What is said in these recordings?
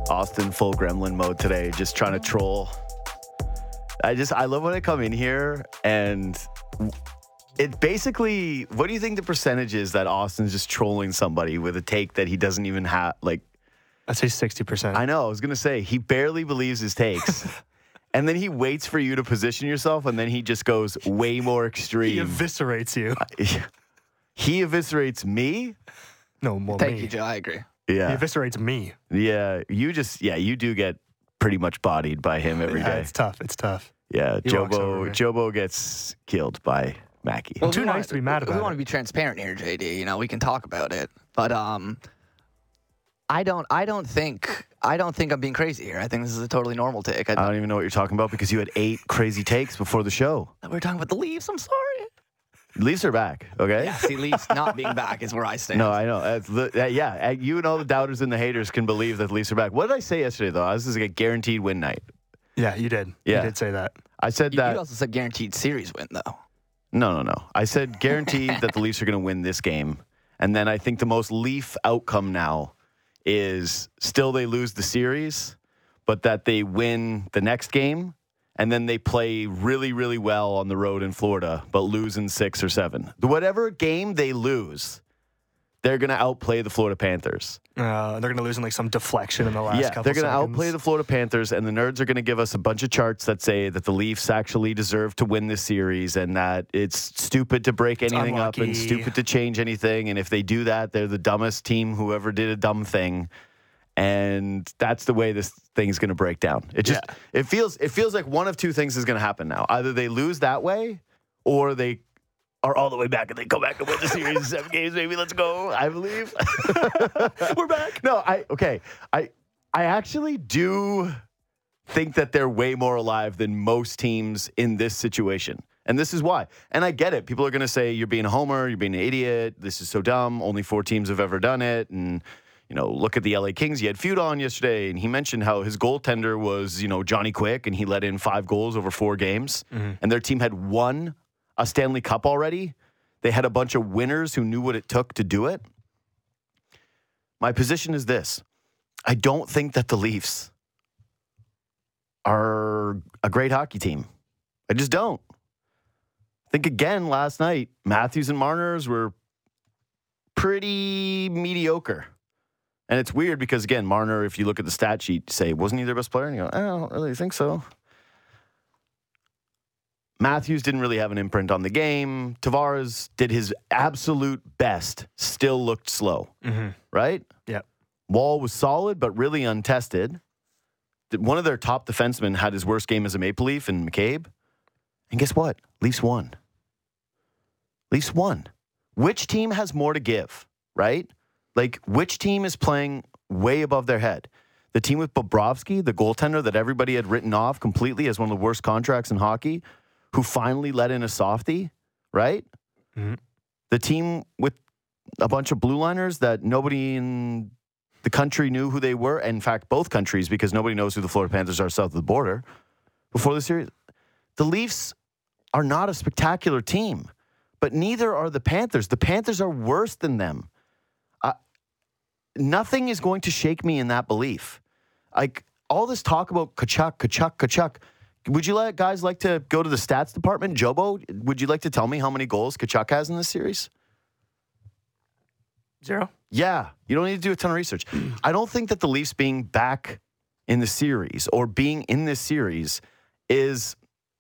Austin full gremlin mode today, just trying to troll. I love when I come in here and it basically, what do you think the percentage is that Austin's just trolling somebody with a take that he doesn't even have? Like, I'd say 60%. I know, I was going to say, he barely believes his takes. And then he waits for you to position yourself, and then he just goes way more extreme. He eviscerates you. He eviscerates me? No, more Thank me. you, Joe. I agree. Yeah. He eviscerates me. Yeah, you do get pretty much bodied by him every day. It's tough. It's tough. Yeah, He walks over me. Jobo gets killed by Mackie. Well, too nice to be mad about We it. want to be transparent here, JD. You know, we can talk about it, but I don't think I'm being crazy here. I think this is a totally normal take. I don't even know what you're talking about because you had 8 crazy takes before the show. We're talking about the Leafs. I'm sorry. Leafs are back, okay? Yeah, see, Leafs not being back is where I stand. No, I know. You and all the doubters and the haters can believe that the Leafs are back. What did I say yesterday, though? This is like a guaranteed win night. Yeah, you did. Yeah. You did say that. I said You that. also said guaranteed series win, though. No. I said guaranteed that the Leafs are going to win this game. And then I think the most Leaf outcome now is still they lose the series, but that they win the next game. And then they play really, really well on the road in Florida, but lose in 6 or 7. Whatever game they lose, they're going to outplay the Florida Panthers. They're going to lose in like some deflection in the last couple they're going to seconds. outplay the Florida Panthers, and the nerds are going to give us a bunch of charts that say that the Leafs actually deserve to win this series and that it's stupid to break anything up and unlucky. stupid to change anything. And if they do that, they're the dumbest team who ever did a dumb thing. And that's the way this thing's going to break down. It feels like one of two things is going to happen now. Either they lose that way, or they are all the way back and they go back and win the series in 7 games. Maybe let's go. I believe we're back. No, I actually do think that they're way more alive than most teams in this situation. And this is why. And I get it. People are going to say you're being a homer, you're being an idiot. This is so dumb. Only 4 teams have ever done it. And look at the LA Kings. He had Feud on yesterday, and he mentioned how his goaltender was, Johnny Quick, and he let in 5 goals over 4 games. Mm-hmm. And their team had won a Stanley Cup already. They had a bunch of winners who knew what it took to do it. My position is this. I don't think that the Leafs are a great hockey team. I just don't. I think, again, last night, Matthews and Marners were pretty mediocre. And it's weird because, again, Marner, if you look at the stat sheet, say, wasn't he their best player? And you go, I don't really think so. Matthews didn't really have an imprint on the game. Tavares did his absolute best, still looked slow, right? Yeah. Wall was solid, but really untested. One of their top defensemen had his worst game as a Maple Leaf in McCabe. And guess what? Leafs won. Leafs won. Which team has more to give, right? Like, which team is playing way above their head? The team with Bobrovsky, the goaltender that everybody had written off completely as one of the worst contracts in hockey, who finally let in a softie, right? Mm-hmm. The team with a bunch of blue liners that nobody in the country knew who they were. In fact, both countries, because nobody knows who the Florida Panthers are south of the border. Before the series, the Leafs are not a spectacular team, but neither are the Panthers. The Panthers are worse than them. Nothing is going to shake me in that belief. Like, all this talk about Tkachuk. Would you guys like to go to the stats department? Jobo, would you like to tell me how many goals Tkachuk has in this series? 0? Yeah. You don't need to do a ton of research. I don't think that the Leafs being back in the series or being in this series is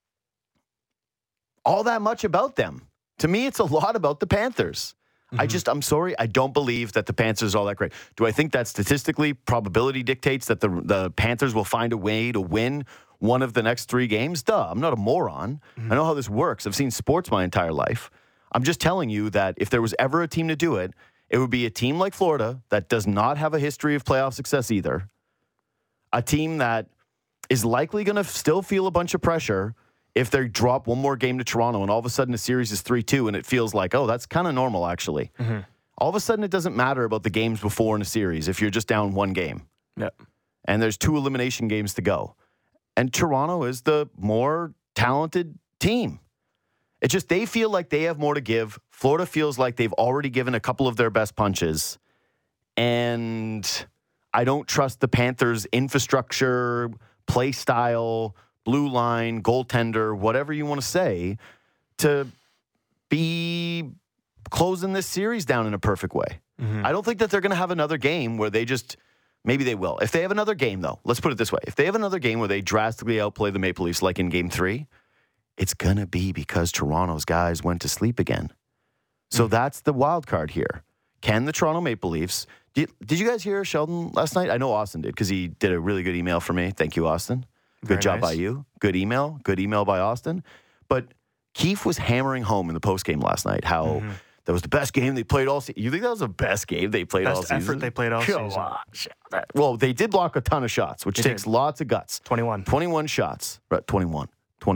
all that much about them. To me, it's a lot about the Panthers. I'm sorry, I don't believe that the Panthers are all that great. Do I think that statistically probability dictates that the Panthers will find a way to win one of the next 3 games? Duh, I'm not a moron. I know how this works. I've seen sports my entire life. I'm just telling you that if there was ever a team to do it, it would be a team like Florida that does not have a history of playoff success either. A team that is likely going to still feel a bunch of pressure if they drop one more game to Toronto and all of a sudden the series is 3-2 and it feels like, oh, that's kind of normal, actually. Mm-hmm. All of a sudden it doesn't matter about the games before in a series if you're just down 1 game. Yep. And there's 2 elimination games to go. And Toronto is the more talented team. It's just they feel like they have more to give. Florida feels like they've already given a couple of their best punches. And I don't trust the Panthers' infrastructure, play style, blue line, goaltender, whatever you want to say, to be closing this series down in a perfect way. I don't think that they're going to have another game where they just, maybe they will. If they have another game, though, let's put it this way. If they have another game where they drastically outplay the Maple Leafs like in Game 3, it's going to be because Toronto's guys went to sleep again. So that's the wild card here. Can the Toronto Maple Leafs... Did you guys hear Sheldon last night? I know Austin did because he did a really good email for me. Thank you, Austin. Good job by you. Good email. Good email by Austin. But Keefe was hammering home in the postgame last night how that was the best game they played all season. You think that was the best game they played all season? Best effort they played all season. Well, they did block a ton of shots, which takes lots of guts. 21 shots. Right, 21.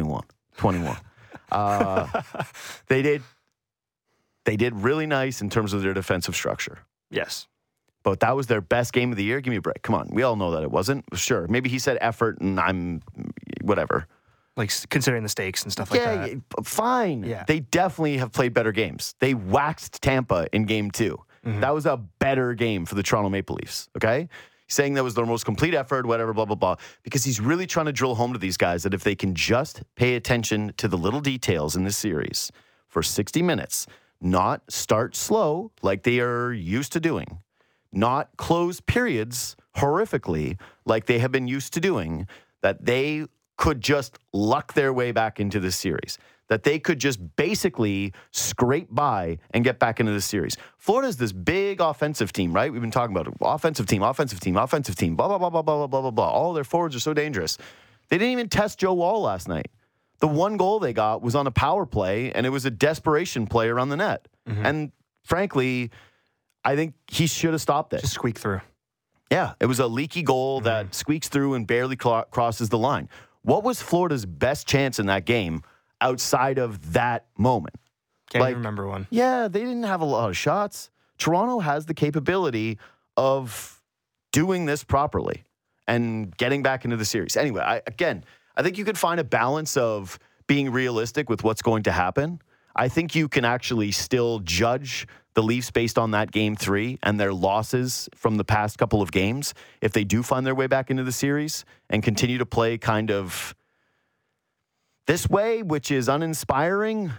They did really nice in terms of their defensive structure. Yes. But that was their best game of the year? Give me a break. Come on. We all know that it wasn't. Sure. Maybe he said effort and I'm whatever. Like considering the stakes and stuff like that. Yeah, fine. Yeah. They definitely have played better games. They waxed Tampa in Game 2. That was a better game for the Toronto Maple Leafs, okay? Saying that was their most complete effort, whatever, blah, blah, blah. Because he's really trying to drill home to these guys that if they can just pay attention to the little details in this series for 60 minutes, not start slow like they are used to doing, not close periods horrifically like they have been used to doing, that they could just luck their way back into this series, that they could just basically scrape by and get back into the series. Florida's this big offensive team, right? We've been talking about it. Offensive team, blah, blah, blah, blah, blah, blah, blah, blah. All their forwards are so dangerous. They didn't even test Joe Woll last night. The one goal they got was on a power play, and it was a desperation play around the net. And frankly, I think he should have stopped it. Just squeak through. Yeah, it was a leaky goal that squeaks through and barely crosses the line. What was Florida's best chance in that game outside of that moment? Can't even remember one. Yeah, they didn't have a lot of shots. Toronto has the capability of doing this properly and getting back into the series. Anyway, I think you could find a balance of being realistic with what's going to happen. I think you can actually still judge the Leafs based on that Game 3 and their losses from the past couple of games if they do find their way back into the series and continue to play kind of this way, which is uninspiring,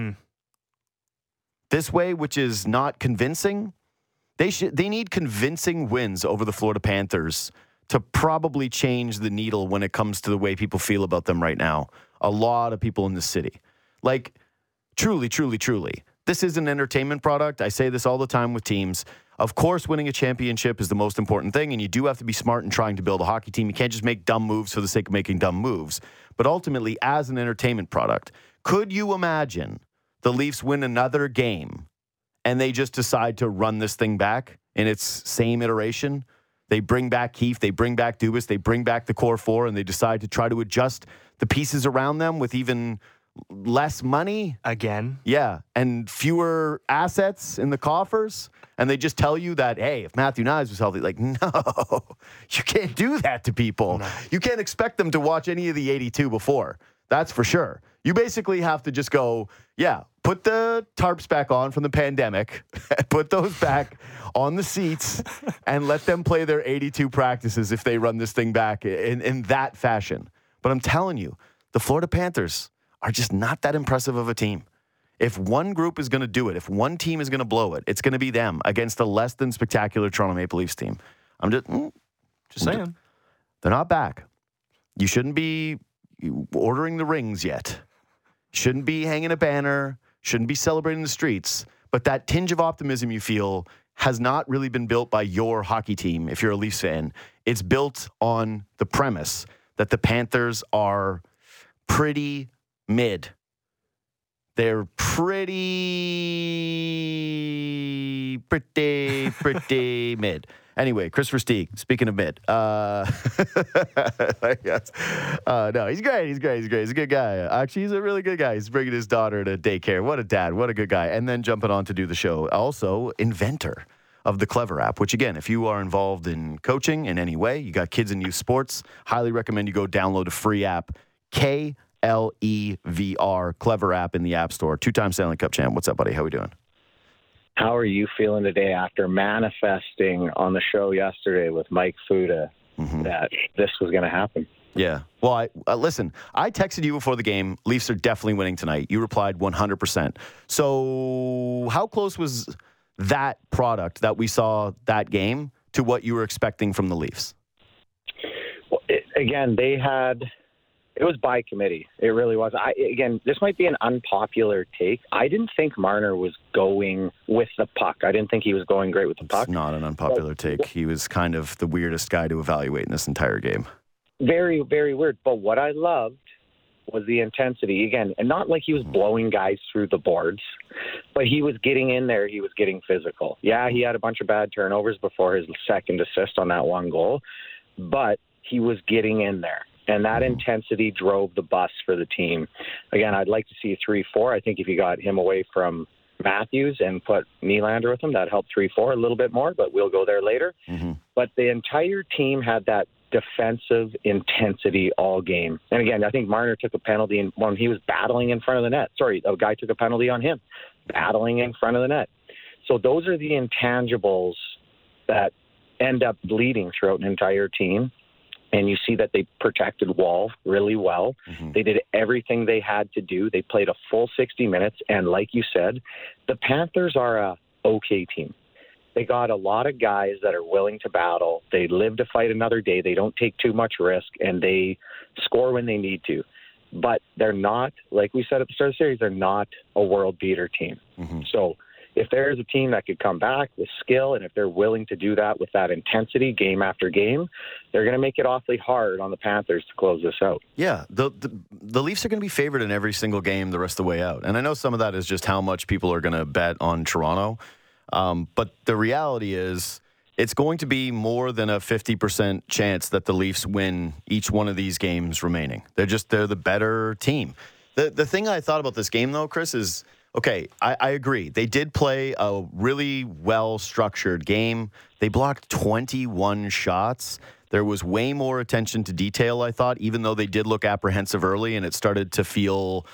this way, which is not convincing. They need convincing wins over the Florida Panthers to probably change the needle when it comes to the way people feel about them right now. A lot of people in the city. Like, truly, truly, truly. This is an entertainment product. I say this all the time with teams. Of course, winning a championship is the most important thing, and you do have to be smart in trying to build a hockey team. You can't just make dumb moves for the sake of making dumb moves. But ultimately, as an entertainment product, could you imagine the Leafs win another game and they just decide to run this thing back in its same iteration? They bring back Keefe, they bring back Dubas, they bring back the core four, and they decide to try to adjust the pieces around them with even less money. Again. Yeah, and fewer assets in the coffers. And they just tell you that, hey, if Matthew Knies was healthy, like, no, you can't do that to people. No. You can't expect them to watch any of the 82 before. That's for sure. You basically have to just go, yeah, put the tarps back on from the pandemic, put those back on the seats, and let them play their 82 practices if they run this thing back in that fashion. But I'm telling you, the Florida Panthers are just not that impressive of a team. If one group is going to do it, if one team is going to blow it, it's going to be them against a less than spectacular Toronto Maple Leafs team. I'm just saying. They're not back. You shouldn't be ordering the rings yet. Shouldn't be hanging a banner. Shouldn't be celebrating the streets. But that tinge of optimism you feel has not really been built by your hockey team, if you're a Leafs fan. It's built on the premise that the Panthers are pretty mid. They're pretty mid. Anyway, Chris Versteeg, speaking of mid. No, he's great. He's a good guy. Actually, he's a really good guy. He's bringing his daughter to daycare. What a dad. What a good guy. And then jumping on to do the show. Also, inventor of the Clever app, which, again, if you are involved in coaching in any way, you got kids in youth sports, highly recommend you go download a free app, KLEVR, Clever app in the App Store. 2-time Stanley Cup champ. What's up, buddy? How we doing? how are you feeling today after manifesting on the show yesterday with Mike Fuda that this was going to happen? Yeah. Well, listen, I texted you before the game, Leafs are definitely winning tonight. You replied 100%. So how close was that product that we saw that game to what you were expecting from the Leafs? Well, it was by committee. It really was. This might be an unpopular take. I didn't think Marner was going with the puck. I didn't think he was going great with the puck. It's not an unpopular take. He was kind of the weirdest guy to evaluate in this entire game. Very, very weird. But what I loved was the intensity. Again, and not like he was blowing guys through the boards, but he was getting in there. He was getting physical. Yeah, he had a bunch of bad turnovers before his second assist on that one goal, but he was getting in there. And that intensity drove the bus for the team. Again, I'd like to see a 3-4. I think if you got him away from Matthews and put Nylander with him, that helped 3-4 a little bit more, but we'll go there later. But the entire team had that defensive intensity all game. And again, I think Marner took a penalty when he was battling in front of the net. Sorry, a guy took a penalty on him, battling in front of the net. So those are the intangibles that end up bleeding throughout an entire team. And you see that they protected Wall really well. They did everything they had to do. They played a full 60 minutes. And like you said, the Panthers are a okay team. They got a lot of guys that are willing to battle. They live to fight another day. They don't take too much risk, and they score when they need to. But they're not, like we said at the start of the series, they're not a world beater team. So if there's a team that could come back with skill, and if they're willing to do that with that intensity game after game, they're going to make it awfully hard on the Panthers to close this out. Yeah, the Leafs are going to be favored in every single game the rest of the way out. And I know some of that is just how much people are going to bet on Toronto. But the reality is it's going to be more than a 50% chance that the Leafs win each one of these games remaining. They're the better team. The thing I thought about this game, though, Chris, is, okay, I agree. They did play a really well-structured game. They blocked 21 shots. There was way more attention to detail, I thought, even though they did look apprehensive early, and it started to feel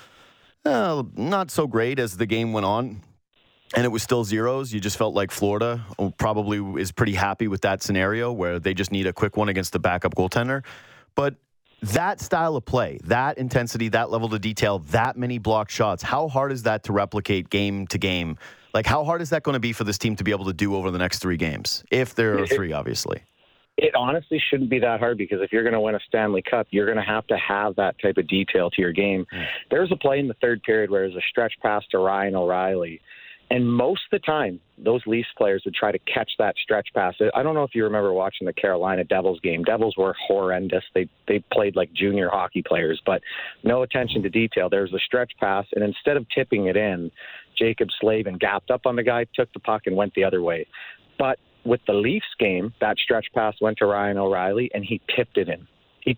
not so great as the game went on. And it was still zeros. You just felt like Florida probably is pretty happy with that scenario where they just need a quick one against the backup goaltender. But that style of play, that intensity, that level of detail, that many blocked shots, how hard is that to replicate game to game? Like, how hard is that going to be for this team to be able to do over the next 3 games? If there are 3, obviously. It honestly shouldn't be that hhard, because if you're going to win a Stanley Cup, you're going to have that type of detail to your game. There was a play in the third period where it was a stretch pass to Ryan O'Reilly. And most of the time, those Leafs players would try to catch that stretch pass. I don't know if you remember watching the Carolina Devils game. Devils were horrendous. They played like junior hockey players, but no attention to detail. There was a stretch pass, and instead of tipping it in, Jacob Slavin gapped up on the guy, took the puck, and went the other way. But with the Leafs game, that stretch pass went to Ryan O'Reilly, and he tipped it in.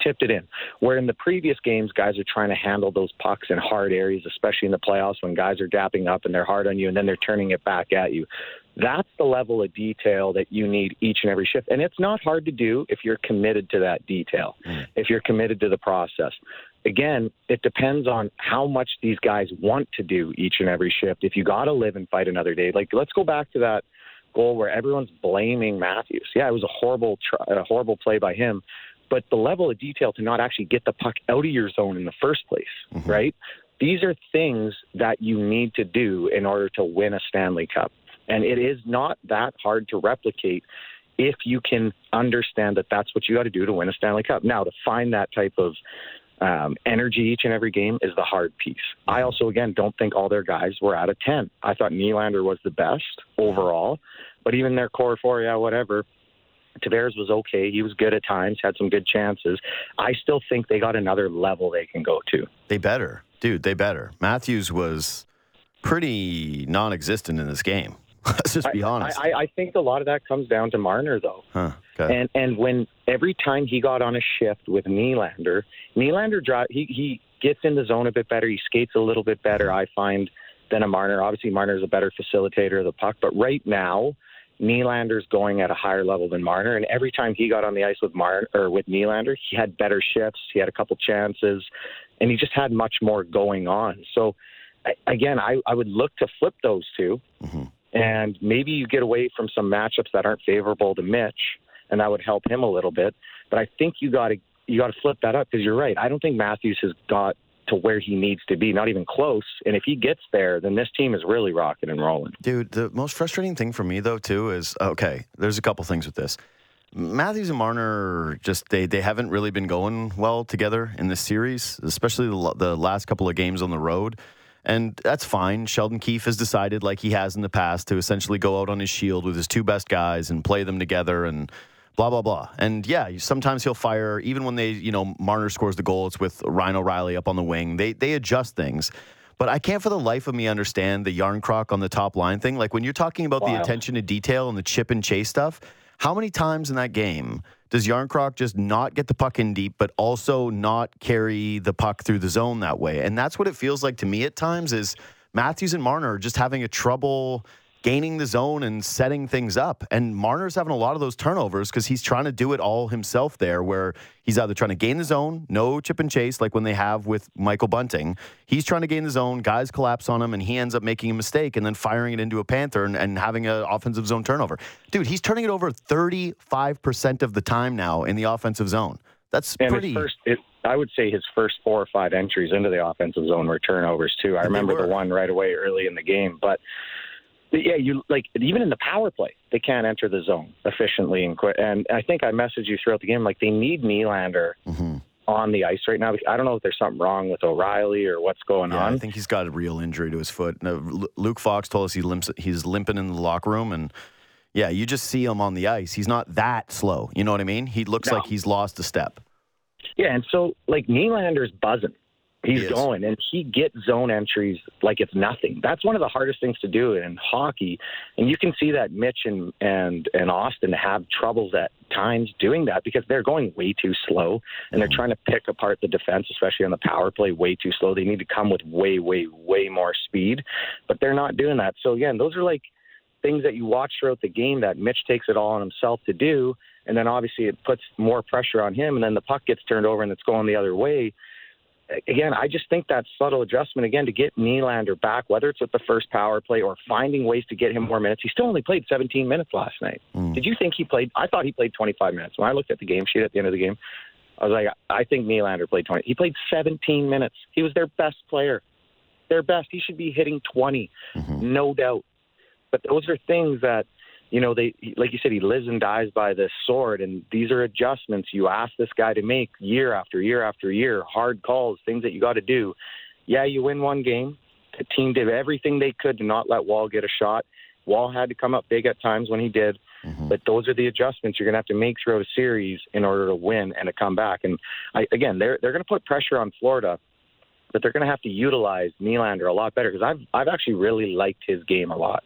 Where in the previous games, guys are trying to handle those pucks in hard areas, especially in the playoffs when guys are gapping up and they're hard on you and then they're turning it back at you. That's the level of detail that you need each and every shift. And it's not hard to do if you're committed to that detail, if you're committed to the process. Again, it depends on how much these guys want to do each and every shift. If you got to live and fight another day, like, let's go back to that goal where everyone's blaming Matthews. Yeah, it was a horrible play by him. But the level of detail to not actually get the puck out of your zone in the first place, right? These are things that you need to do in order to win a Stanley Cup. And it is not that hard to replicate if you can understand that that's what you got to do to win a Stanley Cup. Now, to find that type of energy each and every game is the hard piece. I also, again, don't think all their guys were out of 10. I thought Nylander was the best overall, but even their core 4, whatever. Tavares was okay. He was good at times, had some good chances. I still think they got another level they can go to. They better. Dude, they better. Matthews was pretty non-existent in this game. Let's just be honest. I think a lot of that comes down to Marner, though. Okay. And when every time he got on a shift with Nylander he gets in the zone a bit better. He skates a little bit better, I find, than a Marner. Obviously, Marner's a better facilitator of the puck. But right now, Nylander's going at a higher level than Marner, and every time he got on the ice with Nylander, he had better shifts, he had a couple chances, and he just had much more going on. So, again, I would look to flip those two, And maybe you get away from some matchups that aren't favorable to Mitch, and that would help him a little bit. But I think you got to flip that up, because you're right. I don't think Matthews has got to where he needs to be, not even close. And if he gets there, then this team is really rocking and rolling. Dude, the most frustrating thing for me, though, too, is, okay, there's a couple things with this. Matthews and Marner, just they haven't really been going well together in this series, especially the last couple of games on the road. And that's fine. Sheldon Keefe has decided, like he has in the past, to essentially go out on his shield with his two best guys and play them together and blah, blah, blah. And yeah, sometimes he'll fire, even when Marner scores the goal, it's with Ryan O'Reilly up on the wing. They adjust things. But I can't for the life of me understand the Yarncroc on the top line thing. Like when you're talking about the attention to detail and the chip and chase stuff, how many times in that game does Yarncroc just not get the puck in deep, but also not carry the puck through the zone that way? And that's what it feels like to me at times, is Matthews and Marner are just having a trouble gaining the zone and setting things up. And Marner's having a lot of those turnovers because he's trying to do it all himself there, where he's either trying to gain the zone, no chip and chase like when they have with Michael Bunting. He's trying to gain the zone, guys collapse on him, and he ends up making a mistake and then firing it into a Panther and having an offensive zone turnover. Dude, he's turning it over 35% of the time now in the offensive zone. That's pretty... I would say his first 4 or 5 entries into the offensive zone were turnovers, too. I remember the one right away early in the game, but... Yeah, even in the power play, they can't enter the zone efficiently and quick. And I think I messaged you throughout the game, like they need Nylander on the ice right now. I don't know if there's something wrong with O'Reilly or what's going on. I think he's got a real injury to his foot. Luke Fox told us he's limping in the locker room, and yeah, you just see him on the ice. He's not that slow. You know what I mean? He looks like he's lost a step. Yeah, and so like Nylander's buzzing. He's going, and he gets zone entries like it's nothing. That's one of the hardest things to do in hockey, and you can see that Mitch and Austin have troubles at times doing that because they're going way too slow, and they're trying to pick apart the defense, especially on the power play, way too slow. They need to come with way, way, way more speed, but they're not doing that. So, again, those are like things that you watch throughout the game that Mitch takes it all on himself to do, and then obviously it puts more pressure on him, and then the puck gets turned over and it's going the other way. Again, I just think that subtle adjustment, again, to get Nylander back, whether it's with the first power play or finding ways to get him more minutes. He still only played 17 minutes last night. Did you think he played? I thought he played 25 minutes. When I looked at the game sheet at the end of the game, I was like, I think Nylander played 20. He played 17 minutes. He was their best player. Their best. He should be hitting 20, no doubt. But those are things that, like you said, he lives and dies by this sword, and these are adjustments you ask this guy to make year after year after year, hard calls, things that you got to do. Yeah, you win one game. The team did everything they could to not let Wall get a shot. Wall had to come up big at times when he did, but those are the adjustments you're going to have to make throughout a series in order to win and to come back. And they're going to put pressure on Florida, but they're going to have to utilize Nylander a lot better, because I've actually really liked his game a lot.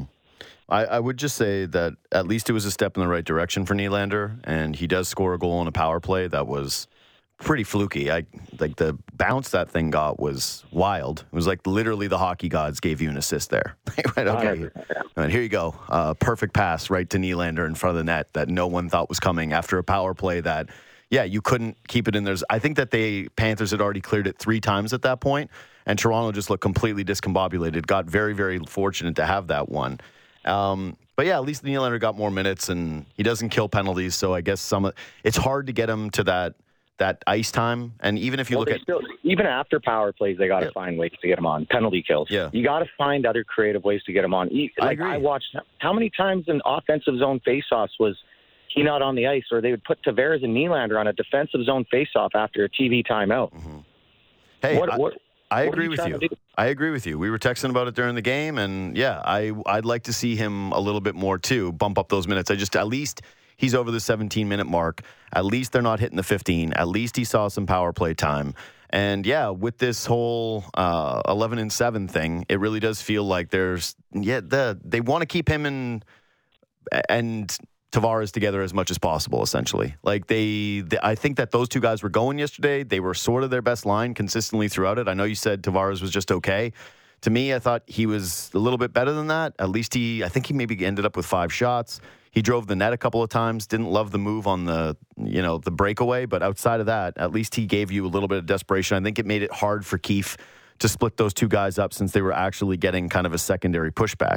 I would just say that at least it was a step in the right direction for Nylander, and he does score a goal on a power play that was pretty fluky. The bounce that thing got was wild. It was like literally the hockey gods gave you an assist there. Went, okay, and here you go. Perfect pass right to Nylander in front of the net that no one thought was coming after a power play that, you couldn't keep it in there. I think that Panthers had already cleared it 3 times at that point, and Toronto just looked completely discombobulated. Got very, very fortunate to have that one. But yeah, at least Nylander got more minutes, and he doesn't kill penalties. So I guess it's hard to get him to that ice time. And even if you look at even after power plays, they got to find ways to get him on penalty kills. Yeah, you got to find other creative ways to get him on. I agree. I watched how many times in offensive zone faceoffs was he not on the ice, or they would put Tavares and Nylander on a defensive zone faceoff after a TV timeout. Hey, I agree with you. I agree with you. We were texting about it during the game, and I'd like to see him a little bit more too, bump up those minutes. At least he's over the 17-minute mark. At least they're not hitting the 15. At least he saw some power play time. And with this whole 11-7 thing, it really does feel like they want to keep him and Tavares together as much as possible, essentially. Like I think that those two guys were going yesterday. They were sort of their best line consistently throughout it. I know you said Tavares was just okay. To me, I thought he was a little bit better than that. At least I think he maybe ended up with 5 shots. He drove the net a couple of times. Didn't love the move on the breakaway, but outside of that, at least he gave you a little bit of desperation. I think it made it hard for Keefe to split those two guys up since they were actually getting kind of a secondary pushback.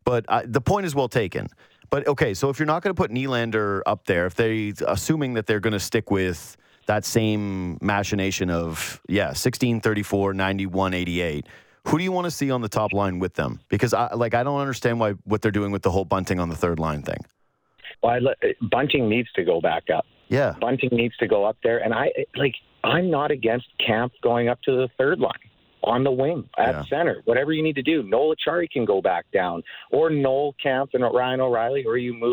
But the point is well taken. But, okay, so if you're not going to put Nylander up there, assuming that they're going to stick with that same machination of, 16, 34, 91, 88, who do you want to see on the top line with them? Because, I don't understand what they're doing with the whole Bunting on the third line thing. Well, Bunting needs to go back up. Yeah. Bunting needs to go up there. And I'm not against Camp going up to the third line on the wing at center, whatever you need to do. Noel Achari can go back down, or Noel, Camp, and Ryan O'Reilly, or you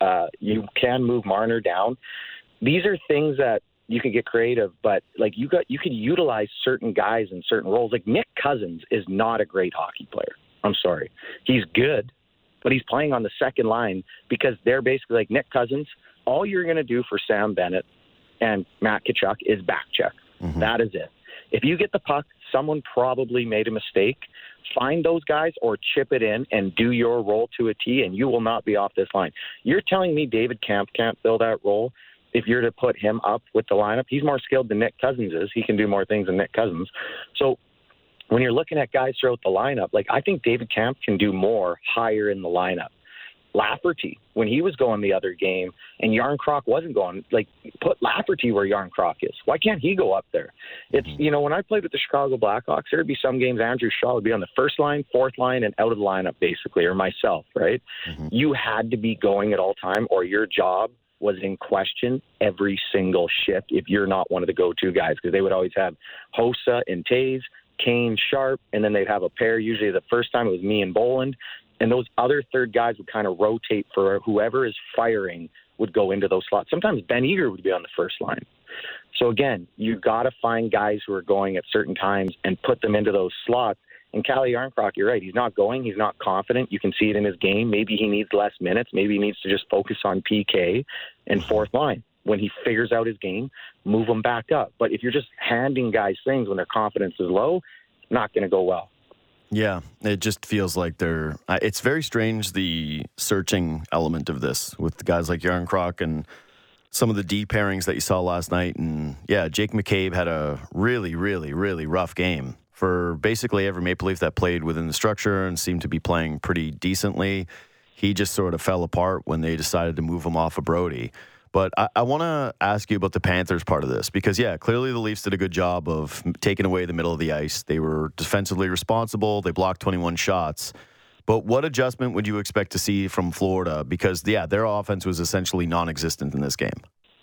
can move Marner down. These are things that you can get creative, but you could utilize certain guys in certain roles. Like Nick Cousins is not a great hockey player. I'm sorry. He's good, but he's playing on the second line because they're basically like Nick Cousins. All you're going to do for Sam Bennett and Matt Tkachuk is back check. Mm-hmm. That is it. If you get the puck, someone probably made a mistake. Find those guys or chip it in and do your role to a T, and you will not be off this line. You're telling me David Camp can't fill that role? If you're to put him up with the lineup, he's more skilled than Nick Cousins is. He can do more things than Nick Cousins. So when you're looking at guys throughout the lineup, I think David Camp can do more higher in the lineup. Lafferty, when he was going the other game and Yarncroc wasn't going, put Lafferty where Yarncroc is. Why can't he go up there? It's, when I played with the Chicago Blackhawks, there would be some games Andrew Shaw would be on the first line, fourth line, and out of the lineup, basically, or myself, right? Mm-hmm. You had to be going at all time, or your job was in question every single shift if you're not one of the go-to guys, because they would always have Hossa and Taves, Kane, Sharp, and then they'd have a pair. Usually the first time it was me and Boland. And those other third guys would kind of rotate for whoever is firing would go into those slots. Sometimes Ben Eager would be on the first line. So, again, you got to find guys who are going at certain times and put them into those slots. And Calle Yarncroc, you're right. He's not going. He's not confident. You can see it in his game. Maybe he needs less minutes. Maybe he needs to just focus on PK and fourth line. When he figures out his game, move him back up. But if you're just handing guys things when their confidence is low, not going to go well. Yeah, it just feels like it's very strange, the searching element of this with the guys like Yarncroc and some of the D pairings that you saw last night. And yeah, Jake McCabe had a really, really, really rough game for basically every Maple Leaf that played within the structure and seemed to be playing pretty decently. He just sort of fell apart when they decided to move him off of Brody. But I want to ask you about the Panthers part of this because, clearly the Leafs did a good job of taking away the middle of the ice. They were defensively responsible. They blocked 21 shots. But what adjustment would you expect to see from Florida? Because, their offense was essentially non-existent in this game.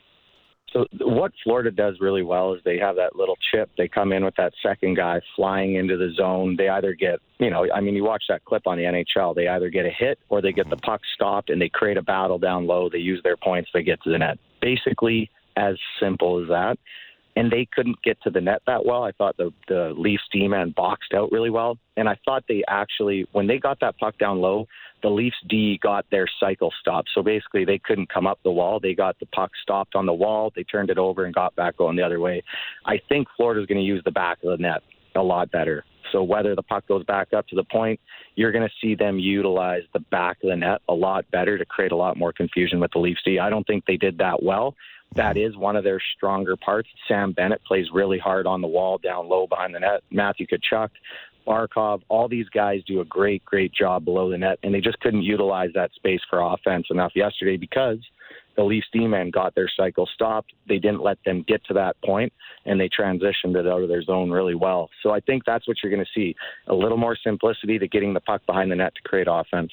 So what Florida does really well is they have that little chip. They come in with that second guy flying into the zone. They either get, you watch that clip on the NHL. They either get a hit or they get the puck stopped and they create a battle down low. They use their points. They get to the net. Basically as simple as that. And they couldn't get to the net that well. I thought the Leafs D-man boxed out really well. And I thought they actually, when they got that puck down low, the Leafs D got their cycle stopped. So basically they couldn't come up the wall. They got the puck stopped on the wall. They turned it over and got back going the other way. I think Florida's going to use the back of the net a lot better. So whether the puck goes back up to the point, you're going to see them utilize the back of the net a lot better to create a lot more confusion with the Leafs D. I don't think they did that well. That is one of their stronger parts. Sam Bennett plays really hard on the wall, down low behind the net. Matthew Tkachuk, Barkov, all these guys do a great, great job below the net, and they just couldn't utilize that space for offense enough yesterday because the Leafs D-men got their cycle stopped. They didn't let them get to that point, and they transitioned it out of their zone really well. So I think that's what you're going to see, a little more simplicity to getting the puck behind the net to create offense.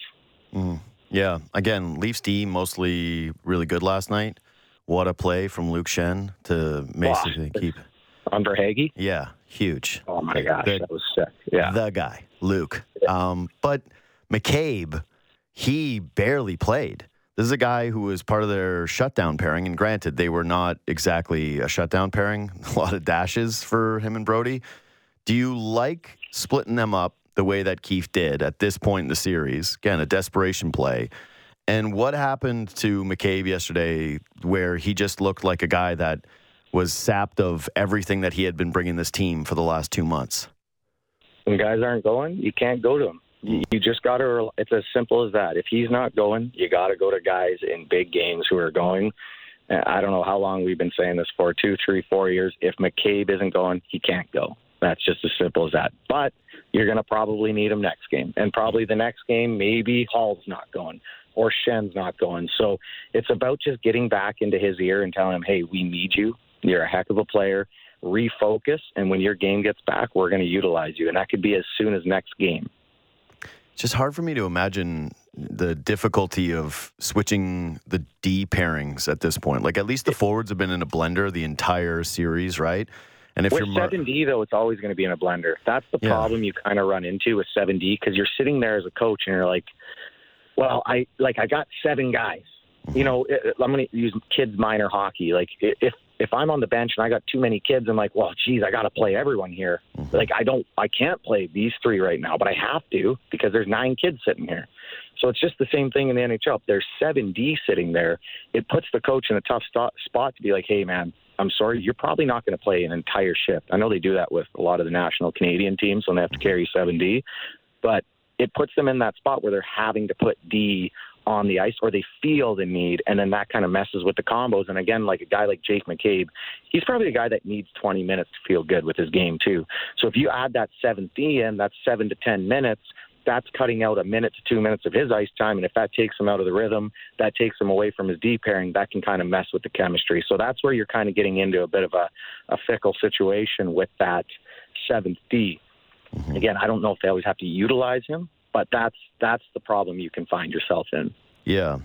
Yeah, again, Leafs D mostly really good last night. What a play from Luke Shen to basically keep on Verhaeghe. Yeah, huge. Oh my gosh, that was sick. Yeah, the guy, Luke. But McCabe, he barely played. This is a guy who was part of their shutdown pairing, and granted, they were not exactly a shutdown pairing. A lot of dashes for him and Brody. Do you like splitting them up the way that Keefe did at this point in the series? Again, a desperation play. And what happened to McCabe yesterday where he just looked like a guy that was sapped of everything that he had been bringing this team for the last 2 months? When guys aren't going, you can't go to them. You just got to – it's as simple as that. If he's not going, you got to go to guys in big games who are going. I don't know how long we've been saying this for, 2, 3, 4 years. If McCabe isn't going, he can't go. That's just as simple as that. But You're going to probably need him next game. And probably the next game, maybe Hall's not going or Schen's not going. So it's about just getting back into his ear and telling him, hey, we need you. You're a heck of a player. Refocus, and when your game gets back, we're going to utilize you. And that could be as soon as next game. It's just hard for me to imagine the difficulty of switching the D pairings at this point. Like, at least the forwards have been in a blender the entire series, right? And if with you're 7D, though, it's always going to be in a blender. That's the problem you kind of run into with 7D, because you're sitting there as a coach and you're like, well, I got 7 guys. Mm-hmm. You know, I'm going to use kids minor hockey. Like, if I'm on the bench and I got too many kids, I'm like, well, geez, I got to play everyone here. Mm-hmm. Like, I can't play these 3 right now, but I have to because there's 9 kids sitting here. So it's just the same thing in the NHL. There's 7D sitting there. It puts the coach in a tough spot to be like, hey, man, I'm sorry, you're probably not going to play an entire shift. I know they do that with a lot of the national Canadian teams when they have to carry 7D, but it puts them in that spot where they're having to put D on the ice, or they feel the need, and then that kind of messes with the combos. And again, like a guy like Jake McCabe, he's probably a guy that needs 20 minutes to feel good with his game too. So if you add that 7D in, that's 7 to 10 minutes, that's cutting out 1 minute to 2 minutes of his ice time. And if that takes him out of the rhythm, that takes him away from his D pairing, that can kind of mess with the chemistry. So that's where you're kind of getting into a bit of a fickle situation with that 7th D. Mm-hmm. Again, I don't know if they always have to utilize him, but that's the problem you can find yourself in. Yeah.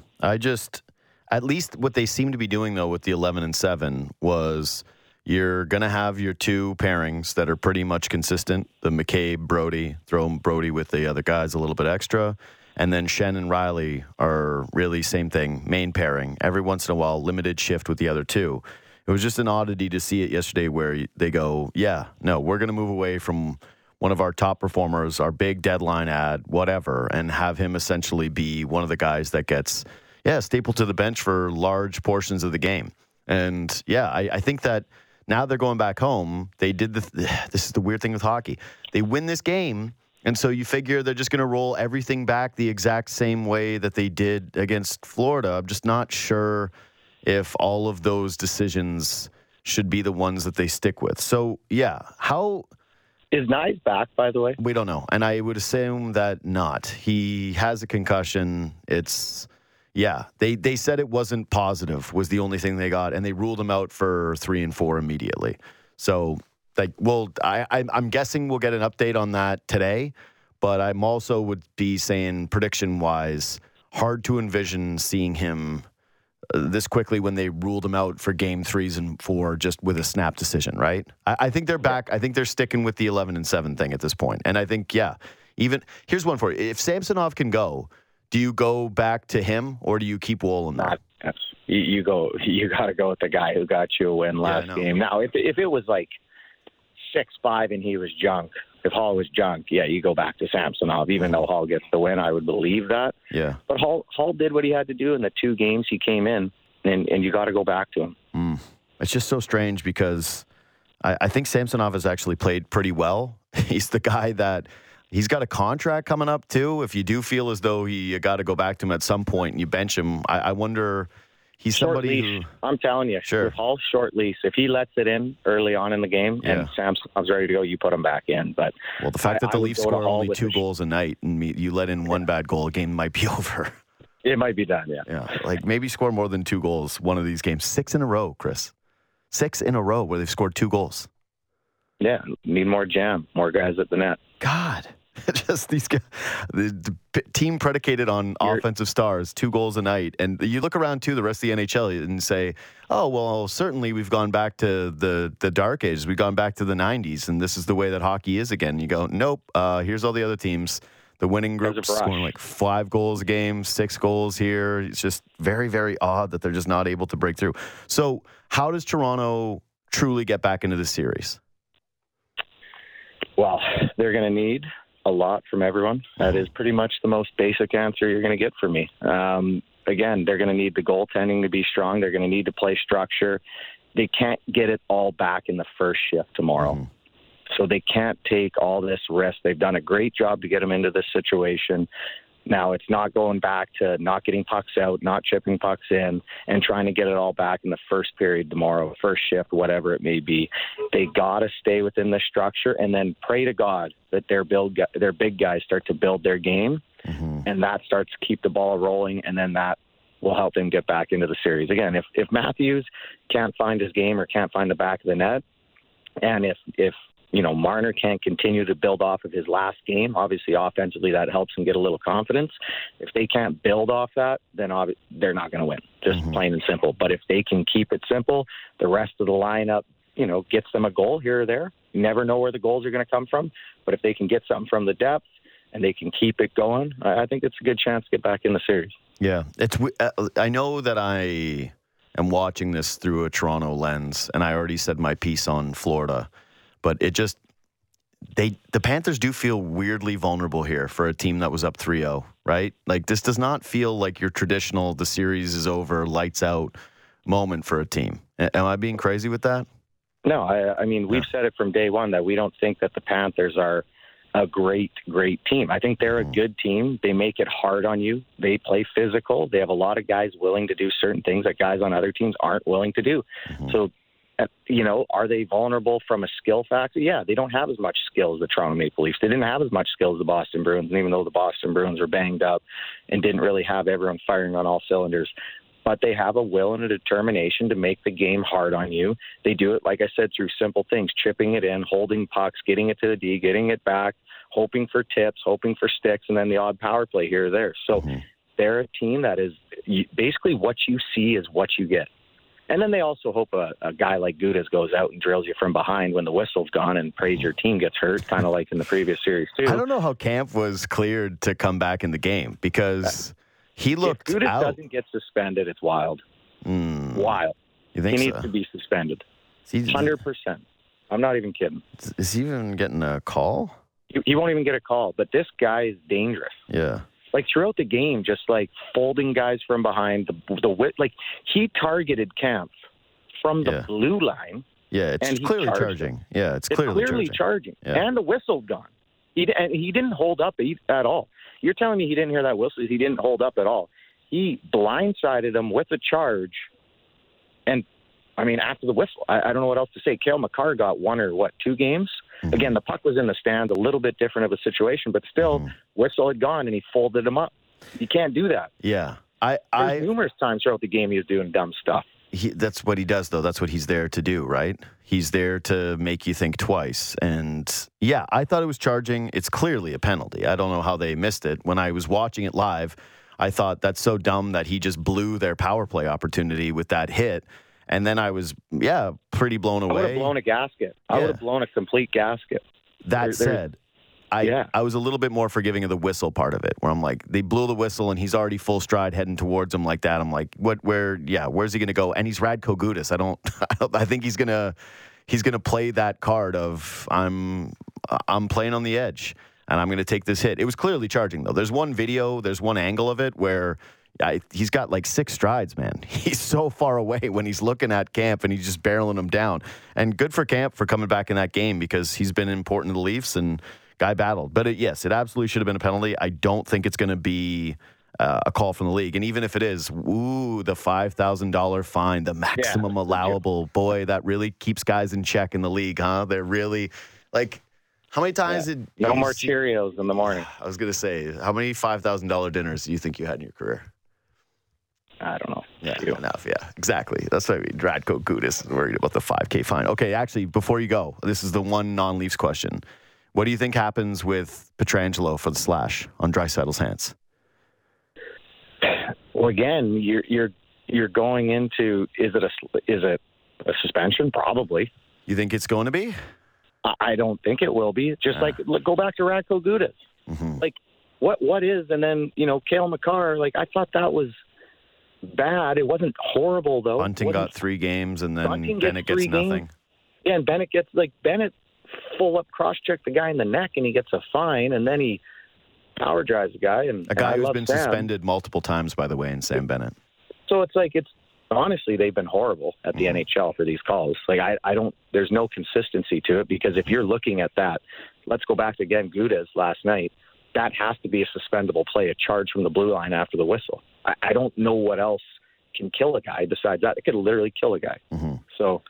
At least what they seem to be doing, though, with the 11 and 7 was you're going to have your 2 pairings that are pretty much consistent. The McCabe, Brody, throw Brody with the other guys a little bit extra. And then Schenn and Riley are really same thing, main pairing. Every once in a while, limited shift with the other 2. It was just an oddity to see it yesterday where they go, yeah, no, we're going to move away from one of our top performers, our big deadline ad, whatever, and have him essentially be one of the guys that gets, stapled to the bench for large portions of the game. And, I think that now they're going back home. They did this is the weird thing with hockey. They win this game, and so you figure they're just going to roll everything back the exact same way that they did against Florida. I'm just not sure if all of those decisions should be the ones that they stick with. So, how... Is Knies back, by the way? We don't know. And I would assume that not. He has a concussion. They said it wasn't positive was the only thing they got, and they ruled him out for 3 and 4 immediately. So, I'm guessing we'll get an update on that today, but I'm also would be saying prediction-wise, hard to envision seeing him this quickly when they ruled him out for game 3s and 4 just with a snap decision, right? I think they're back. I think they're sticking with the 11 and 7 thing at this point. And I think, even here's one for you. If Samsonov can go, do you go back to him or do you keep Woll in there? You got to go with the guy who got you a win last game. Now, if it was like 6-5 and he was junk, if Hall was junk, you go back to Samsonov. Even though Hall gets the win, I would believe that. Yeah. But Hall did what he had to do in the 2 games he came in, and you got to go back to him. It's just so strange because I think Samsonov has actually played pretty well. He's the guy that he's got a contract coming up too. If you do feel as though you got to go back to him at some point and you bench him, I wonder. He's short somebody leash. who... I'm telling you, sure. With Hall's short leash, if he lets it in early on in the game and Samsonov's ready to go, you put him back in. But the fact that the Leafs score only 2 goals a night and you let in 1 bad goal, a game might be over. It might be done, Like maybe score more than 2 goals one of these games. 6 in a row, Chris. 6 in a row where they've scored 2 goals. Yeah, need more jam, more guys at the net. God. Just these guys, the team predicated on offensive stars, 2 goals a night. And you look around, too, the rest of the NHL and say, oh, well, certainly we've gone back to the dark ages. We've gone back to the 90s, and this is the way that hockey is again. You go, nope, here's all the other teams. The winning group scoring like 5 goals a game, 6 goals here. It's just very, very odd that they're just not able to break through. So how does Toronto truly get back into this series? Well, they're going to need a lot from everyone. That is pretty much the most basic answer you're going to get from me. Again, they're going to need the goaltending to be strong. They're going to need to play structure. They can't get it all back in the first shift tomorrow. Mm-hmm. So they can't take all this risk. They've done a great job to get them into this situation. Now, it's not going back to not getting pucks out, not chipping pucks in, and trying to get it all back in the first period tomorrow, first shift, whatever it may be. They got to stay within the structure and then pray to God that their big guys start to build their game, and that starts to keep the ball rolling, and then that will help them get back into the series. Again, if Matthews can't find his game or can't find the back of the net, and if Marner can't continue to build off of his last game, obviously offensively that helps him get a little confidence. If they can't build off that, then they're not going to win, just plain and simple. But if they can keep it simple, the rest of the lineup, gets them a goal here or there. You never know where the goals are going to come from, but if they can get something from the depth and they can keep it going, I think it's a good chance to get back in the series. Yeah, I know that I am watching this through a Toronto lens, and I already said my piece on Florida, but the Panthers do feel weirdly vulnerable here for a team that was up 3-0, right? Like, this does not feel like your traditional, the series is over, lights out moment for a team. Am I being crazy with that? No, I mean, we've said it from day one that we don't think that the Panthers are a great team. I think they're a good team. They make it hard on you. They play physical. They have a lot of guys willing to do certain things that guys on other teams aren't willing to do. So, are they vulnerable from a skill factor? Yeah, they don't have as much skill as the Toronto Maple Leafs. They didn't have as much skill as the Boston Bruins, and even though the Boston Bruins were banged up and didn't really have everyone firing on all cylinders. But they have a will and a determination to make the game hard on you. They do it, like I said, through simple things, chipping it in, holding pucks, getting it to the D, getting it back, hoping for tips, hoping for sticks, and then the odd power play here or there. So they're a team that is basically what you see is what you get. And then they also hope a guy like Gudas goes out and drills you from behind when the whistle's gone and prays your team gets hurt, kind of like in the previous series, too. I don't know how Kampf was cleared to come back in the game because he looked if Gudas out. doesn't get suspended, it's wild. Wild. You think he needs to be suspended. 100%. I'm not even kidding. Is he even getting a call? He won't even get a call, but this guy is dangerous. Yeah. Like throughout the game, just like folding guys from behind, like he targeted Kampf from the blue line. Yeah, it's clearly charging. Yeah, it's clearly charging. Yeah. And the whistle's gone. He didn't hold up at all. You're telling me he didn't hear that whistle? He didn't hold up at all. He blindsided him with a charge. And, I mean, after the whistle, I don't know what else to say. Cale Makar got 2 games? Again, the puck was in the stands, a little bit different of a situation, but still, whistle had gone, and he folded him up. You can't do that. Yeah. There's numerous times throughout the game he was doing dumb stuff. That's what he does, though. That's what he's there to do, right? He's there to make you think twice. And, yeah, I thought it was charging. It's clearly a penalty. I don't know how they missed it. When I was watching it live, I thought that's so dumb that he just blew their power play opportunity with that hit. And then I was, pretty blown away. I would have blown a gasket. I would have blown a complete gasket. That said, I was a little bit more forgiving of the whistle part of it, where I'm like, they blew the whistle and he's already full stride heading towards him like that. I'm like, where's he going to go? And he's Radko Gudas. I think he's going to play that card of I'm playing on the edge and I'm going to take this hit. It was clearly charging though. There's one angle of it where he's got like 6 strides, man. He's so far away when he's looking at Kampf and he's just barreling him down. And good for Kampf for coming back in that game because he's been important to the Leafs and guy battled. But it absolutely should have been a penalty. I don't think it's going to be a call from the league. And even if it is, the $5,000 fine, the maximum allowable. Boy, that really keeps guys in check in the league, huh? They're really like... How many times did you No more Cheerios in the morning. I was going to say, how many $5,000 dinners do you think you had in your career? I don't know. Yeah, enough. Yeah, exactly. That's what I mean. Radko Gudas is worried about the $5,000 fine. Okay, actually, before you go, this is the one non-Leafs question. What do you think happens with Pietrangelo for the slash on Draisaitl's hands? Well, again, you're going into is it a suspension? Probably. You think it's going to be? I don't think it will be. Just go back to Radko Gudas. Like what is, and then Cale Makar. Like I thought that was bad. It wasn't horrible though. Bunting got 3 games, and then Bennett gets nothing. Yeah, and Bennett full up cross check the guy in the neck, and he gets a fine, and then he power drives the guy. And a guy who's been Sam. Suspended multiple times, by the way, in Sam Bennett. So honestly, they've been horrible at the NHL for these calls. Like I don't. There's no consistency to it because if you're looking at that, let's go back again. Gudas last night, that has to be a suspendable play, a charge from the blue line after the whistle. I don't know what else can kill a guy besides that. It could literally kill a guy. Mm-hmm. So,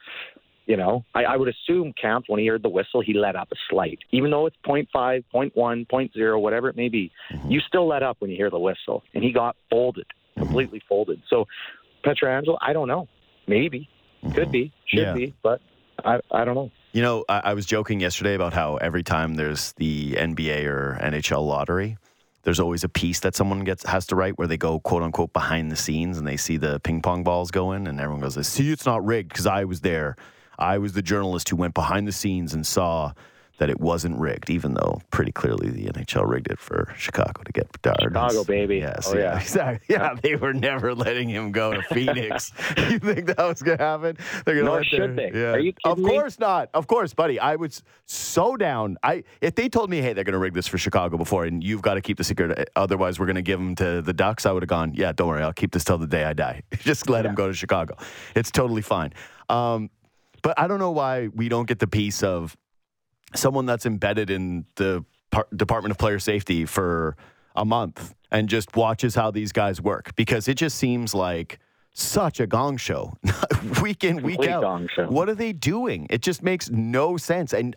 I would assume Kampf, when he heard the whistle, he let up a slight. Even though it's 0.5, 0.1, 0.0, whatever it may be, you still let up when you hear the whistle. And he got folded, completely folded. So, Pietrangelo, I don't know. Maybe. Could be. Should be. But I don't know. I was joking yesterday about how every time there's the NBA or NHL lottery, there's always a piece that someone has to write where they go, quote unquote, behind the scenes and they see the ping pong balls go in and everyone goes, see, it's not rigged because I was there. I was the journalist who went behind the scenes and saw that it wasn't rigged, even though pretty clearly the NHL rigged it for Chicago to get Bedard. Chicago, baby. Yes, exactly. Yeah, they were never letting him go to Phoenix. You think that was going to happen? They're going to Nor should they. Yeah. Are you kidding Of course not. Of course, buddy. I was so down. If they told me, hey, they're going to rig this for Chicago before, and you've got to keep the secret, otherwise we're going to give them to the Ducks, I would have gone, yeah, don't worry, I'll keep this till the day I die. Just let him go to Chicago. It's totally fine. But I don't know why we don't get the piece of someone that's embedded in the Department of Player Safety for a month and just watches how these guys work, because it just seems like such a gong show week in, week out. Gong show. What are they doing? It just makes no sense. And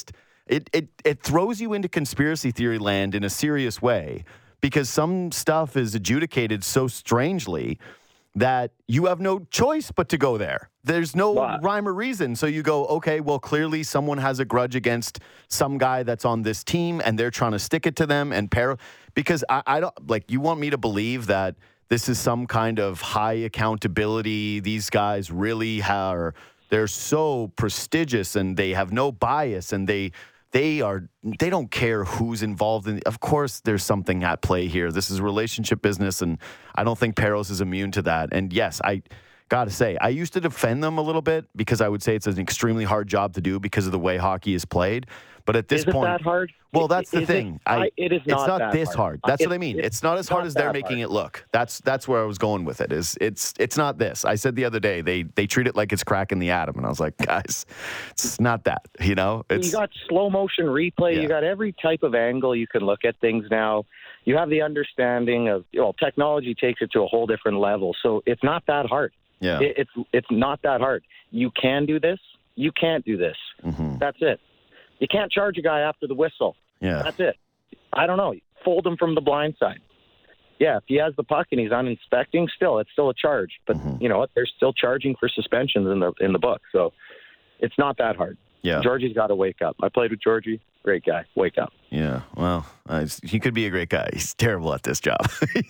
it throws you into conspiracy theory land in a serious way, because some stuff is adjudicated so strangely that you have no choice but to go there. There's no rhyme or reason. So you go, okay, well, clearly someone has a grudge against some guy that's on this team and they're trying to stick it to them. And because I don't, you want me to believe that this is some kind of high accountability. These guys really they're so prestigious and they have no bias and they don't care who's involved in. Of course, there's something at play here. This is relationship business, and I don't think Perros is immune to that. And yes, I got to say, I used to defend them a little bit because I would say it's an extremely hard job to do because of the way hockey is played. But at this point, that hard? Well, that's the thing. It is not. It's not that this hard. That's what I mean. It's not as hard as they're making it look. That's where I was going with it. It's not this. I said the other day they treat it like it's cracking the atom, and I was like, guys, it's not that. You got slow motion replay. Yeah. You got every type of angle you can look at things now. You have the understanding of technology takes it to a whole different level. So it's not that hard. Yeah, it's not that hard. You can do this. You can't do this. Mm-hmm. That's it. You can't charge a guy after the whistle. Yeah. That's it. I don't know. Fold him from the blind side. Yeah, if he has the puck and he's uninspecting, it's still a charge. But you know what? They're still charging for suspensions in the book. So it's not that hard. Yeah. Georgie's got to wake up. I played with Georgie. Great guy. Wake up. Yeah. Well, he could be a great guy. He's terrible at this job.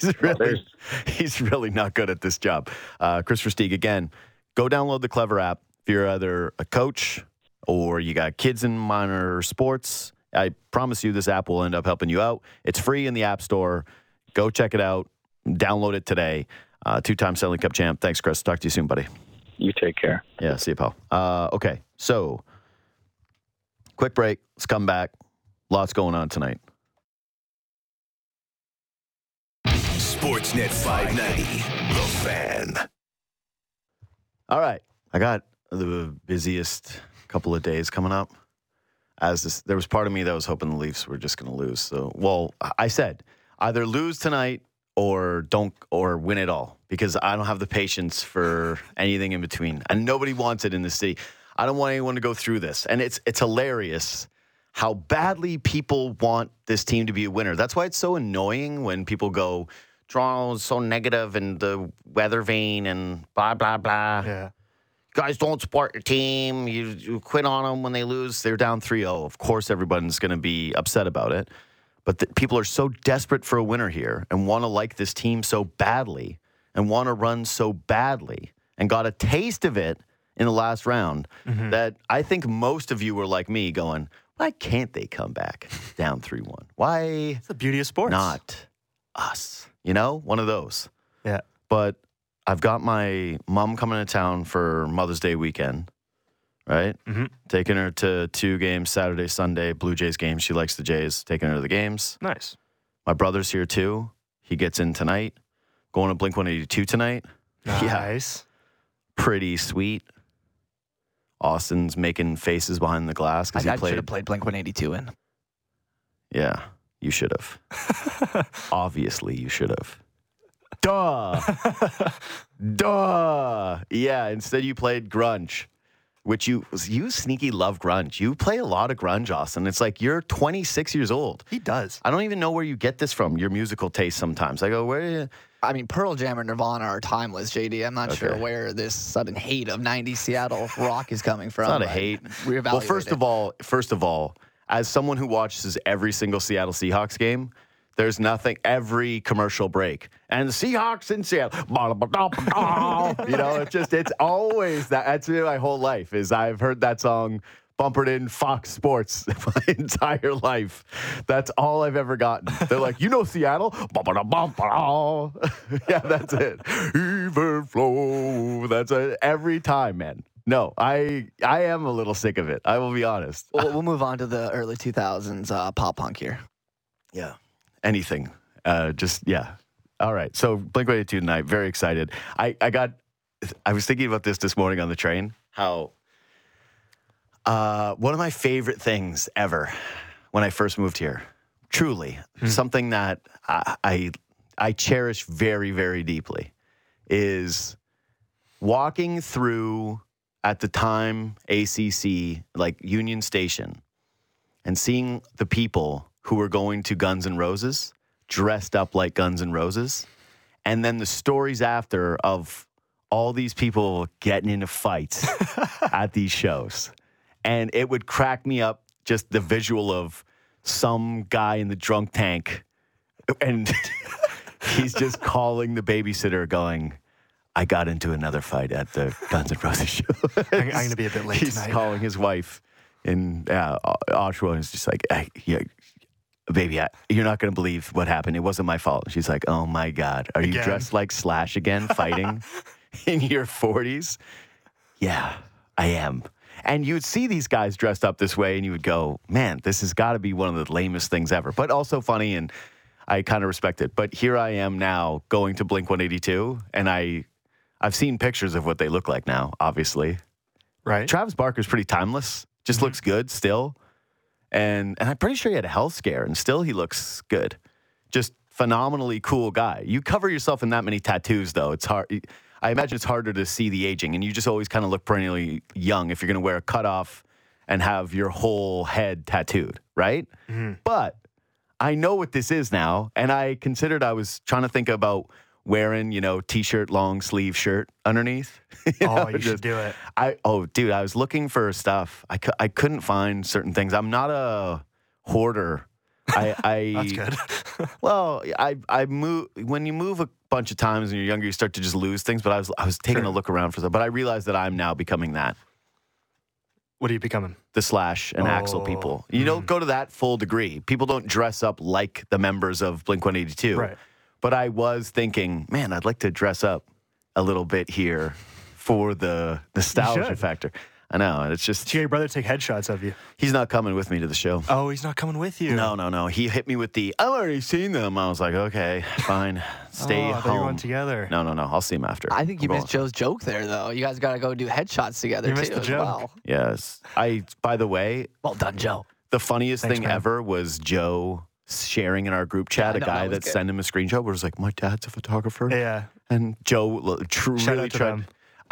He's really not good at this job. Chris Versteeg, again, go download the Clever app. If you're either a coach or you got kids in minor sports, I promise you this app will end up helping you out. It's free in the App Store. Go check it out. Download it today. Two-time Stanley Cup champ. Thanks, Chris. Talk to you soon, buddy. You take care. Yeah, see you, pal. Okay, so quick break. Let's come back. Lots going on tonight. Sportsnet 590, The Fan. All right. I got the busiest couple of days coming up. There was part of me that was hoping the Leafs were just going to lose. So, I said either lose tonight or win it all, because I don't have the patience for anything in between, and nobody wants it in the city. I don't want anyone to go through this, and it's hilarious how badly people want this team to be a winner. That's why it's so annoying when people go, Toronto's so negative and the weather vane and blah blah blah. Yeah. Guys don't support your team. You quit on them when they lose. They're down 3-0. Of course, everyone's going to be upset about it. But people are so desperate for a winner here and want to like this team so badly and want to run so badly and got a taste of it in the last round that I think most of you were like me going, why can't they come back down 3-1? Why It's the beauty of sports. not us? One of those. Yeah. But I've got my mom coming to town for Mother's Day weekend, right? Mm-hmm. Taking her to 2 games, Saturday, Sunday, Blue Jays games. She likes the Jays. Taking her to the games. Nice. My brother's here too. He gets in tonight. Going to Blink-182 tonight. Nice. Yeah, pretty sweet. Austin's making faces behind the glass My because he dad should played. have played Blink-182 in. Yeah. You should have. Obviously, you should have. Duh. Duh. Yeah, instead you played grunge, which you sneaky love grunge. You play a lot of grunge, Austin. It's like you're 26 years old. He does. I don't even know where you get this from, your musical taste sometimes. I go, where are you? I mean, Pearl Jam or Nirvana are timeless, JD. I'm not sure where this sudden hate of 90s Seattle rock is coming from. It's not a hate. Well, first of all, as someone who watches every single Seattle Seahawks game, there's nothing, every commercial break. And the Seahawks in Seattle. You know, it's always that. That's my whole life is I've heard that song bumpered in Fox Sports my entire life. That's all I've ever gotten. They're like, you know Seattle? Yeah, that's it. Even flow. That's it. Every time, man. No, I am a little sick of it. I will be honest. We'll move on to the early 2000s pop punk here. Yeah. Anything. Yeah. All right. So Blink-182 tonight. Very excited. I was thinking about this morning on the train. How one of my favorite things ever when I first moved here, truly something that I cherish very, very deeply, is walking through at the time ACC, like Union Station, and seeing the people who were going to Guns N' Roses dressed up like Guns N' Roses, and then the stories after of all these people getting into fights at these shows. And it would crack me up, just the visual of some guy in the drunk tank, and he's just calling the babysitter going, I got into another fight at the Guns N' Roses show. I'm going to be a bit late He's tonight. calling his wife in Oshawa, and he's just like, baby, you're not going to believe what happened. It wasn't my fault. She's like, oh, my God. Are you dressed like Slash again, fighting in your 40s? Yeah, I am. And you would see these guys dressed up this way, and you would go, man, this has got to be one of the lamest things ever. But also funny, and I kind of respect it. But here I am now going to Blink-182, and I've seen pictures of what they look like now, obviously. Right. Travis Barker's pretty timeless. Just looks good still. And I'm pretty sure he had a health scare, and still he looks good. Just phenomenally cool guy. You cover yourself in that many tattoos, though. It's hard. I imagine it's harder to see the aging, and you just always kind of look perennially young if you're going to wear a cutoff and have your whole head tattooed, right? Mm-hmm. But I know what this is now, and I was trying to think about wearing, T-shirt, long sleeve shirt underneath. You should do it. I was looking for stuff. I couldn't find certain things. I'm not a hoarder. That's good. Well, I move when you move a bunch of times when you're younger, you start to just lose things. But I was taking a look around for stuff. But I realized that I'm now becoming that. What are you becoming? The Slash and Axl people. You don't go to that full degree. People don't dress up like the members of Blink-182. Right. But I was thinking, man, I'd like to dress up a little bit here for the nostalgia factor. I know. And it's just. Did your brother take headshots of you? He's not coming with me to the show. Oh, he's not coming with you? No. He hit me with I've already seen them. I was like, okay, fine. Stay home. They went together. No. I'll see him after. I think you missed Joe's joke there, though. You guys got to go do headshots together, You missed the joke. Well. Yes. By the way. Well done, Joe. The funniest thing ever was Joe sharing in our group chat a guy that sent him a screenshot where it was like, my dad's a photographer. Yeah. And Joe really tried.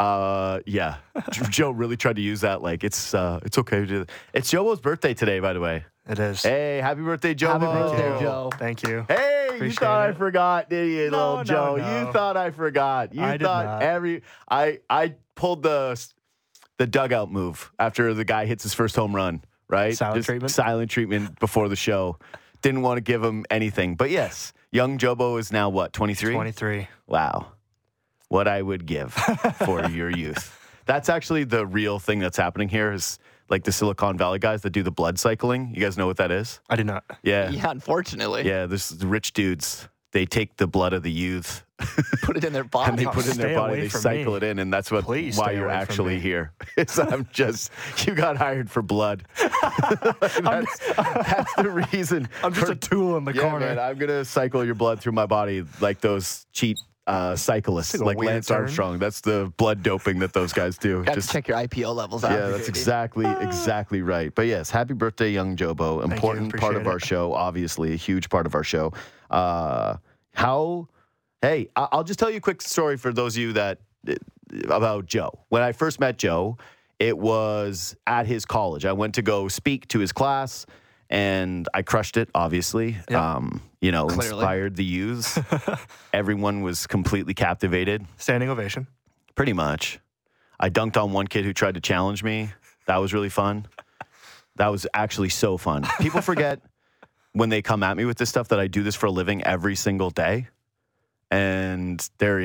Them. Joe really tried to use that. Like, it's okay to do that. It's Jobo's birthday today, by the way. It is. Hey, happy birthday, Jobo. Happy birthday, Joe. Thank you. Hey, Appreciate you thought it. I forgot, did you, little Joe? No. You thought I forgot. You I did thought not. I pulled the dugout move after the guy hits his first home run, right? Silent treatment? Silent treatment before the show. Didn't want to give him anything. But yes, young Jobo is now what, 23? 23. Wow. What I would give for your youth. That's actually the real thing that's happening here is like the Silicon Valley guys that do the blood cycling. You guys know what that is? I did not. Yeah. Yeah, unfortunately. Yeah, there's the rich dudes. They take the blood of the youth Put it in their body. and they put it in Stay their body. away They from cycle me. it in, and that's Please why stay you're away from actually me. here. You got hired for blood. That's the reason. I'm just a tool in the Yeah, corner. man, I'm gonna cycle your blood through my body like those cheat cyclists, It's like like a weird Lance term. Armstrong. That's the blood doping that those guys do. Got to check your IPO levels. Yeah, after, that's dude. exactly right. But yes, happy birthday, young Jobo. you, Important part appreciate of our it. show, obviously, a huge part of our show. I'll just tell you a quick story for those of you that about Joe. When I first met Joe, it was at his college. I went to go speak to his class, and I crushed it, obviously. Yep. Clearly. Inspired the youths. Everyone was completely captivated. Standing ovation. Pretty much. I dunked on one kid who tried to challenge me. That was really fun. That was actually so fun. People forget when they come at me with this stuff that I do this for a living every single day. And there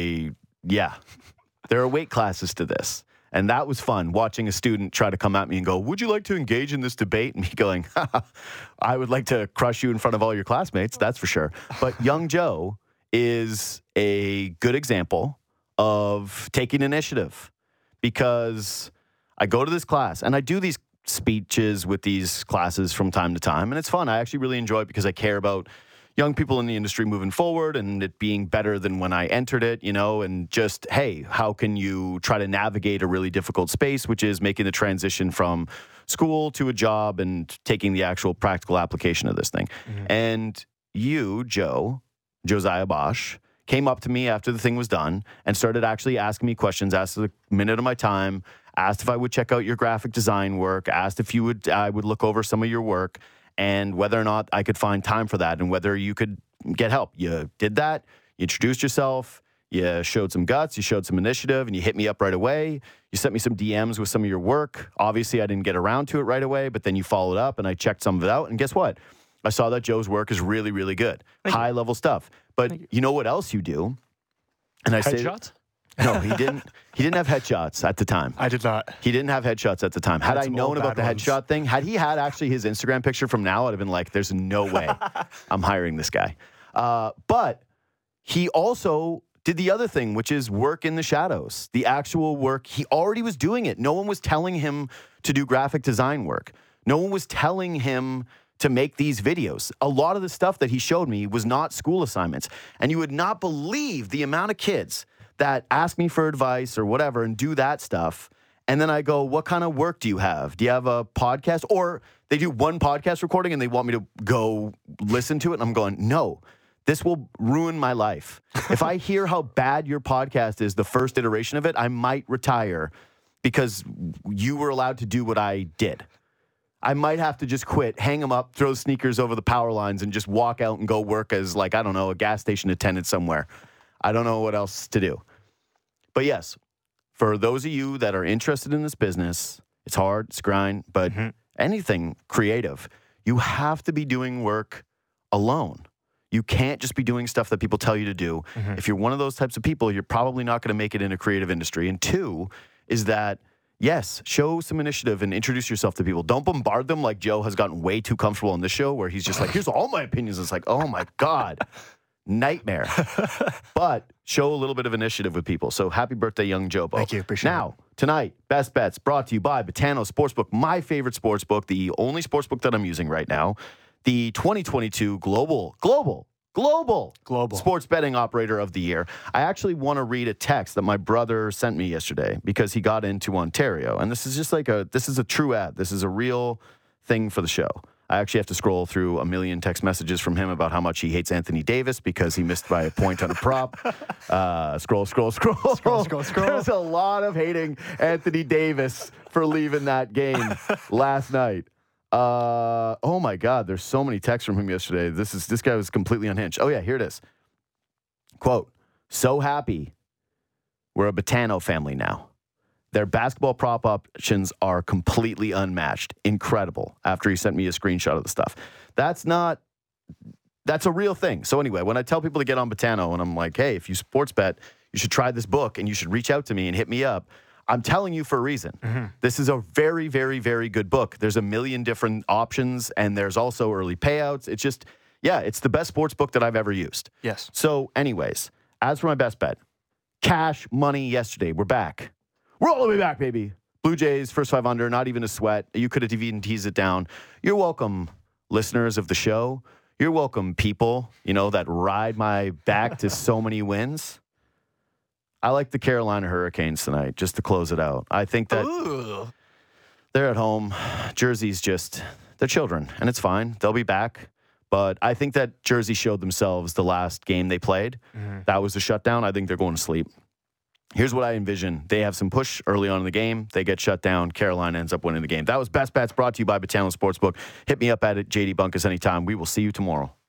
are weight classes to this. And that was fun, watching a student try to come at me and go, would you like to engage in this debate? And me going, I would like to crush you in front of all your classmates, that's for sure. But young Joe is a good example of taking initiative, because I go to this class and I do these speeches with these classes from time to time, and it's fun. I actually really enjoy it because I care about young people in the industry moving forward and it being better than when I entered it, and just, hey, how can you try to navigate a really difficult space, which is making the transition from school to a job and taking the actual practical application of this thing. Mm-hmm. And you, Josiah Bosch, came up to me after the thing was done and started actually asking me questions, asked a minute of my time, asked if I would check out your graphic design work, asked if I would look over some of your work, and whether or not I could find time for that and whether you could get help. You did that. You introduced yourself. You showed some guts. You showed some initiative, and you hit me up right away. You sent me some DMs with some of your work. Obviously, I didn't get around to it right away, but then you followed up, and I checked some of it out. And guess what? I saw that Joe's work is really, really good. High-level stuff. But you know what else you do? And I say, Headshots? no, he didn't. He didn't have headshots at the time. I did not. He didn't have headshots at the time. Had I some known old about the bad ones. headshot thing, had he had actually his Instagram picture from now, I'd have been like, there's no way I'm hiring this guy. But he also did the other thing, which is work in the shadows. The actual work, he already was doing it. No one was telling him to do graphic design work. No one was telling him to make these videos. A lot of the stuff that he showed me was not school assignments. And you would not believe the amount of kids that ask me for advice or whatever and do that stuff. And then I go, what kind of work do you have? Do you have a podcast? Or they do one podcast recording and they want me to go listen to it. And I'm going, no, this will ruin my life. If I hear how bad your podcast is, the first iteration of it, I might retire because you were allowed to do what I did. I might have to just quit, hang them up, throw sneakers over the power lines, and just walk out and go work as, like, I don't know, a gas station attendant somewhere. I don't know what else to do. But yes, for those of you that are interested in this business, it's hard, it's grind, but anything creative, you have to be doing work alone. You can't just be doing stuff that people tell you to do. If you're one of those types of people, you're probably not going to make it in a creative industry. And two is that, yes, show some initiative and introduce yourself to people. Don't bombard them like Joe has gotten way too comfortable on this show where he's just like, here's all my opinions. It's like, oh my God, nightmare. But show a little bit of initiative with people. So happy birthday, young Jobo. Thank you. Appreciate it. Now, tonight, Best Bets brought to you by Botano Sportsbook, my favorite sportsbook, the only sportsbook that I'm using right now. The 2022 Global Sports Betting Operator of the Year. I actually want to read a text that my brother sent me yesterday because he got into Ontario. And this is just like this is a true ad. This is a real thing for the show. I actually have to scroll through a million text messages from him about how much he hates Anthony Davis because he missed by a point on a prop. Scroll. There's a lot of hating Anthony Davis for leaving that game last night. Oh my God, there's so many texts from him yesterday. This guy was completely unhinged. Oh yeah, here it is. Quote, so happy we're a Botano family now. Their basketball prop options are completely unmatched. Incredible. After he sent me a screenshot of the stuff. That's a real thing. So anyway, when I tell people to get on Botano and I'm like, hey, if you sports bet, you should try this book and you should reach out to me and hit me up. I'm telling you for a reason. This is a very, very, very good book. There's a million different options, and there's also early payouts. It's just, it's the best sports book that I've ever used. Yes. So anyways, as for my best bet, cash money yesterday. We're back. We're all the way back, baby. Blue Jays, first 5 under, not even a sweat. You could have even teased it down. You're welcome, listeners of the show. You're welcome, people, that ride my back to so many wins. I like the Carolina Hurricanes tonight, just to close it out. I think that they're at home. Jersey's they're children, and it's fine. They'll be back. But I think that Jersey showed themselves the last game they played. That was the shutdown. I think they're going to sleep. Here's what I envision. They have some push early on in the game. They get shut down. Carolina ends up winning the game. That was Best Bets brought to you by Battalion Sportsbook. Hit me up at it, JD Bunkus, anytime. We will see you tomorrow.